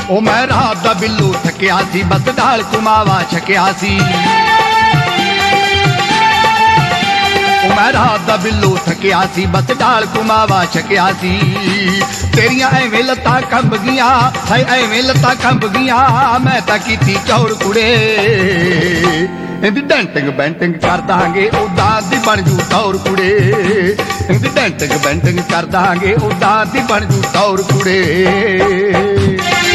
ਉਹ ਮੈਂ ਰਾਤ ਦਾ ਬਿੱਲੂ ਥੱਕਿਆ ਸੀ, ਬਸ ਢਾਲ ਕੁਮਾਵਾ ਛਕਿਆ ਸੀ। ਉਹ ਮੈਂ ਰਾਤ ਦਾ ਬਿੱਲੂ ਥੱਕਿਆ ਸੀ, ਬਸ ਢਾਲ ਕੁਮਾਵਾ ਛਕਿਆ ਸੀ। ਤੇਰੀਆਂ ਐਵੇਂ ਲੱਤਾਂ ਕੰਬ ਗਈਆਂ, ਹਾਏ ਐਵੇਂ ਲੱਤਾਂ ਕੰਬ ਗਈਆਂ, ਮੈਂ ਤਾਂ ਕੀਤੀ ਚੌੜ ਕੁੜੇ। ਇਹਦੀ ਡੈਂਟਿੰਗ ਬੈਂਟਿੰਗ ਕਰ ਦਾਂਗੇ, ਉਦਾਂ ਦੀ ਬਣ ਜੂ ਟੌਰ ਕੁੜੇ। ਇਹਦੀ ਡੈਂਟਿੰਗ ਬੈਂਟਿੰਗ ਕਰ ਦਾਂਗੇ, ਉਦਾਂ ਦੀ ਬਣ ਜੂ ਟੌਰ ਕੁੜੇ।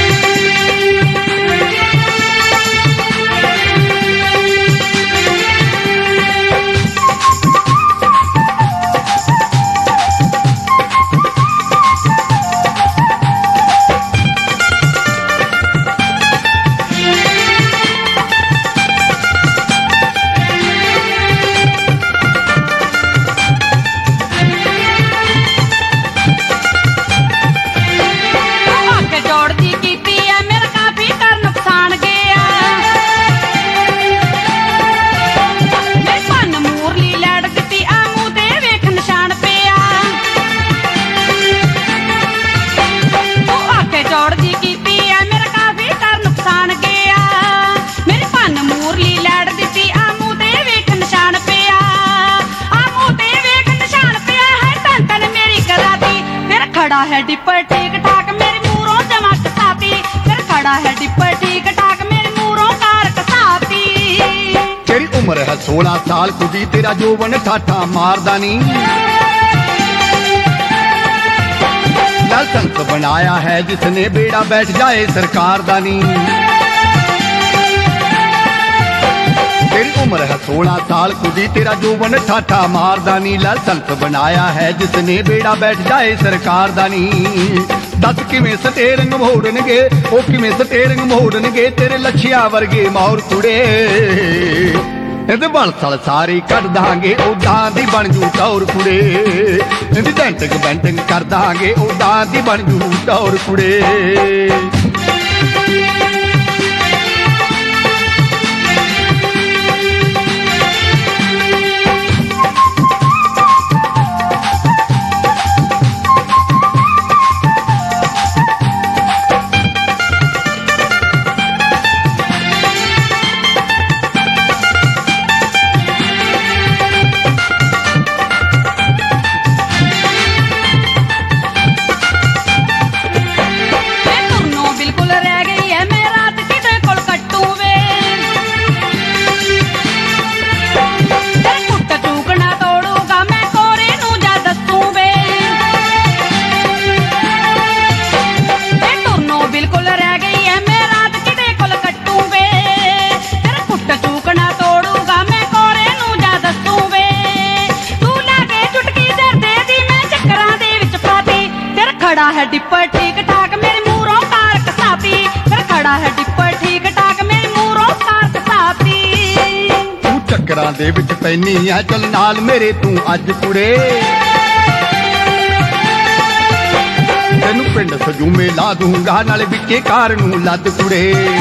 खड़ा है डिपर ठीक ठाक मेरे मूरों चमक साथी, फिर खड़ा है डिपर ठीक ठाक मेरे मूरों कार कसाती। तेरी उम्र है 16 साल, कुदी तेरा जोवन ठाठा मारदा नी। लाइसेंस बनाया है जिसने बेड़ा बैठ जाए सरकार दा नी। तेरी उम्र है 16 साल, कुदी तेरा जोवन ठाठा मारदा नी। लाइसेंस बनाया है जिसने बेड़ा बैठ जाए सरकार दा नी। दस किवें स्टेरिंग मोड़नगे, ओ किवें स्टेरिंग मोड़नगे तेरे लछिया वर्गे मौर कुड़े। ਇਹਦੇ ਬਲਸਲ ਸਾਰੇ ਕੱਢ ਦਾਂਗੇ, ਉਦਾਂ ਦੀ ਬਣ ਜੂ ਟੌਰ ਕੁੜੇ। ਇਹਦੀ ਡੈਂਟਿੰਗ ਬੈਂਟਿੰਗ ਕਰ ਦਾਂਗੇ, ਉਦਾਂ ਦੀ ਬਣ ਜੂ ਟੌਰ ਕੁੜੇ। खड़ा है डिपर ठीक ठाक मेरे मूरों कार कसाती, फिर खड़ा है डिपर ठीक ठाक मेरे मूरों कार कसाती। तू चक्करां दे विच पैनी ऐ, चल नाल मेरे तू अज कुड़े। तेनू पिंड सजूमे ला दूंगा, नाले विचे कार नू लद कुड़े।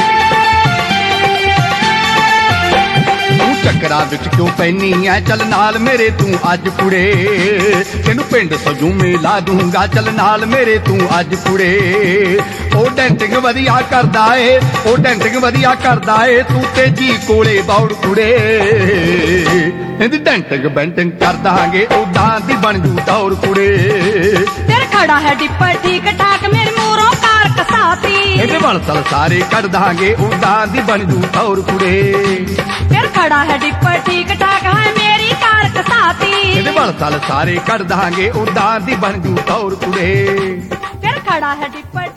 ਚੱਕਰਾਂ ਵਿੱਚ ਕਿਉਂ ਪੈਨੀ ਐ, ਚੱਲ ਨਾਲ ਮੇਰੇ ਤੂੰ ਅੱਜ ਕੁੜੇ। ਤੈਨੂੰ ਪਿੰਡ ਸਜੂਮੇ ਲਾ ਦੂੰਗਾ, ਚੱਲ ਨਾਲ ਮੇਰੇ ਤੂੰ ਅੱਜ ਕੁੜੇ। ਉਹ ਡੈਂਟਿੰਗ ਵਧੀਆ ਕਰਦਾ ਏ, ਉਹ ਡੈਂਟਿੰਗ ਵਧੀਆ ਕਰਦਾ ਏ, ਤੂੰ ਤੇਜੀ ਕੋਲੇ ਬੌੜ ਕੁੜੇ। ਇਹਦੀ ਡੈਂਟਿੰਗ ਬੈਂਟਿੰਗ ਕਰ ਦਾਂਗੇ, ਉਦਾਂ ਦੀ ਬਣ ਜੂ ਟੌਰ ਕੁੜੇ। ਤੇਰੇ ਖੜਾ ਹੈ ਡਿੱਪਰ ਠੀਕ ਠਾਕ ਮੇਰੇ ਮੂਹਰੋਂ ਕਾਰ ਕਸਾਤੀ। ਇਹਦੇ ਬਲਸਲ ਸਾਰੇ ਕੱਢ ਦਾਂਗੇ, ਉਦਾਂ ਦੀ ਬਣ ਜੂ ਟੌਰ ਕੁੜੇ। ਫਿਰ ਖੜਾ ਹੈ ਡਿੱਪਰ ਠੀਕ ਠਾਕ ਹੈ ਮੇਰੀ ਕਾਰ ਕਸਾਤੀ। ਇਹਦੇ ਬਲਸਲ ਸਾਰੇ ਕੱਢ ਦਾਂਗੇ, ਉਦਾਂ ਦੀ ਬਣ ਜੂ ਟੌਰ ਕੁੜੇ। ਫਿਰ ਖੜਾ ਹੈ ਡਿੱਪਰ